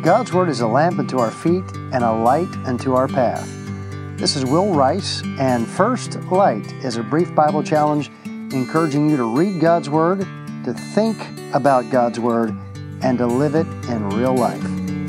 God's Word is a lamp unto our feet and a light unto our path. This is Will Rice, and First Light is a brief Bible challenge encouraging you to read God's Word, to think about God's Word, and to live it in real life.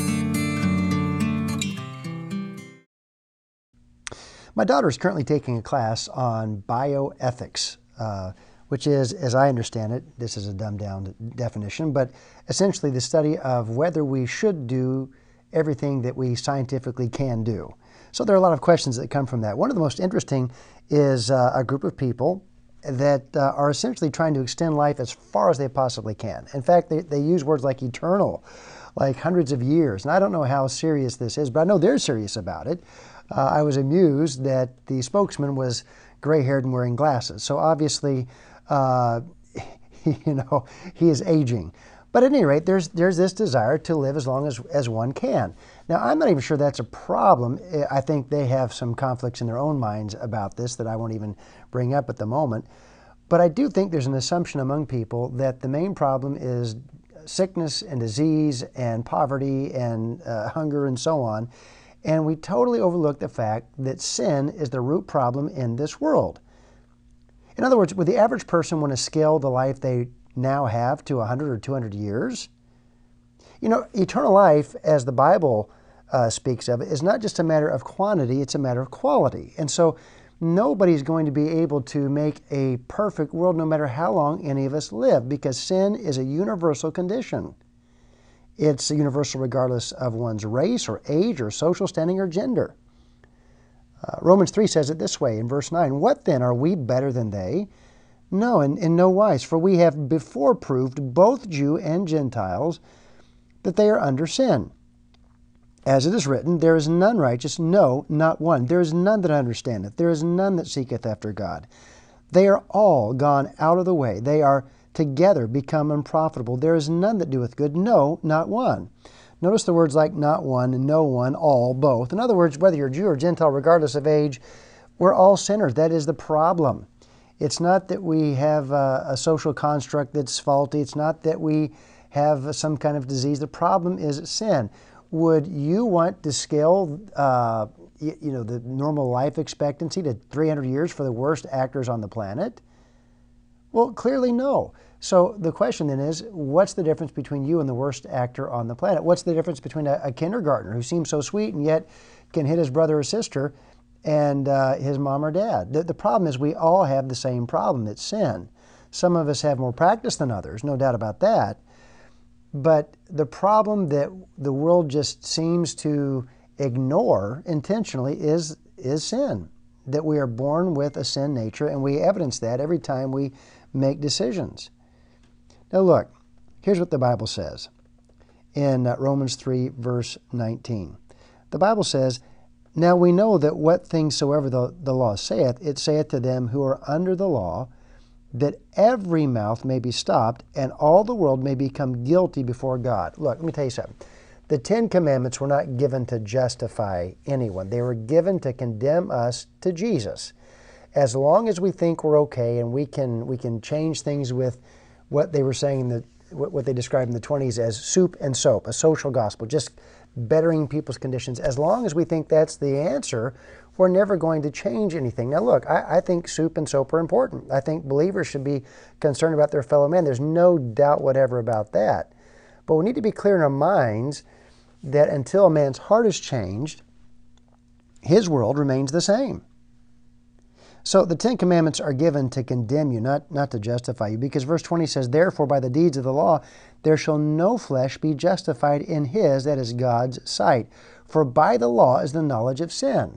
My daughter is currently taking a class on bioethics, which is, as I understand it, this is a dumbed-down definition, but essentially the study of whether we should do everything that we scientifically can do. So there are a lot of questions that come from that. One of the most interesting is a group of people that are essentially trying to extend life as far as they possibly can. In fact, they use words like eternal, like hundreds of years. And I don't know how serious this is, but I know they're serious about it. I was amused that the spokesman was gray-haired and wearing glasses. So obviously, he is aging. But at any rate, there's this desire to live as long as one can. Now, I'm not even sure that's a problem. I think they have some conflicts in their own minds about this that I won't even bring up at the moment. But I do think there's an assumption among people that the main problem is sickness and disease and poverty and hunger and so on. And we totally overlook the fact that sin is the root problem in this world. In other words, would the average person want to scale the life they now have to 100 or 200 years? You know, eternal life, as the Bible speaks of it, is not just a matter of quantity, it's a matter of quality. And so nobody's going to be able to make a perfect world no matter how long any of us live, because sin is a universal condition. It's universal regardless of one's race or age or social standing or gender. Romans 3 says it this way in verse 9, "What then, are we better than they? No, in no wise, for we have before proved, both Jew and Gentiles, that they are under sin. As it is written, there is none righteous, no, not one. There is none that understandeth. There is none that seeketh after God. They are all gone out of the way. They are together become unprofitable. There is none that doeth good, no, not one." Notice the words like not one, no one, all, both. In other words, whether you're Jew or Gentile, regardless of age, we're all sinners. That is the problem. It's not that we have a social construct that's faulty. It's not that we have some kind of disease. The problem is sin. Would you want to scale the normal life expectancy to 300 years for the worst actors on the planet? Well, clearly no. So the question then is, what's the difference between you and the worst actor on the planet? What's the difference between a kindergartner who seems so sweet and yet can hit his brother or sister and his mom or dad? The problem is we all have the same problem. It's sin. Some of us have more practice than others, no doubt about that. But the problem that the world just seems to ignore intentionally is sin. That we are born with a sin nature, and we evidence that every time we make decisions. Now look, here's what the Bible says in Romans 3, verse 19. The Bible says, "Now we know that what things soever the law saith, it saith to them who are under the law, that every mouth may be stopped, and all the world may become guilty before God." Look, let me tell you something. The Ten Commandments were not given to justify anyone. They were given to condemn us to Jesus. As long as we think we're okay and we can change things with what they were saying, what they described in the 20s as soup and soap, a social gospel, just bettering people's conditions. As long as we think that's the answer, we're never going to change anything. Now look, I think soup and soap are important. I think believers should be concerned about their fellow man. There's no doubt whatever about that. But we need to be clear in our minds that until a man's heart is changed, his world remains the same. So the Ten Commandments are given to condemn you, not to justify you, because verse 20 says, "Therefore by the deeds of the law there shall no flesh be justified in his," that is God's, "sight. For by the law is the knowledge of sin."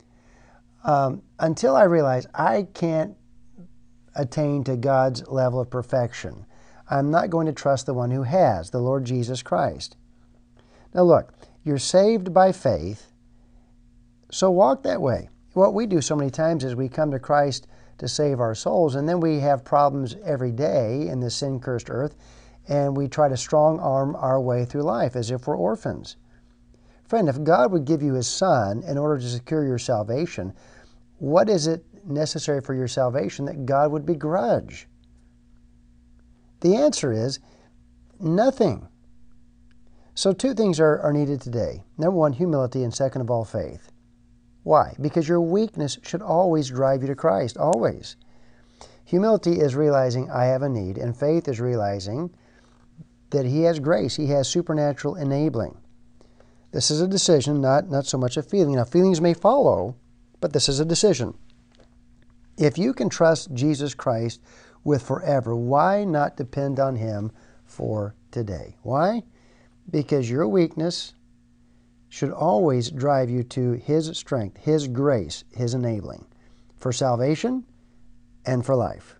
Until I realize I can't attain to God's level of perfection, I'm not going to trust the one who has, the Lord Jesus Christ. Now look, you're saved by faith, so walk that way. What we do so many times is we come to Christ to save our souls, and then we have problems every day in this sin-cursed earth, and we try to strong-arm our way through life as if we're orphans. Friend, if God would give you His Son in order to secure your salvation, what is it necessary for your salvation that God would begrudge? The answer is nothing. So two things are needed today. Number one, humility, and second of all, faith. Why? Because your weakness should always drive you to Christ, always. Humility is realizing I have a need, and faith is realizing that He has grace. He has supernatural enabling. This is a decision, not so much a feeling. Now, feelings may follow, but this is a decision. If you can trust Jesus Christ with forever, why not depend on Him for today? Why? Because your weakness should always drive you to His strength, His grace, His enabling for salvation and for life.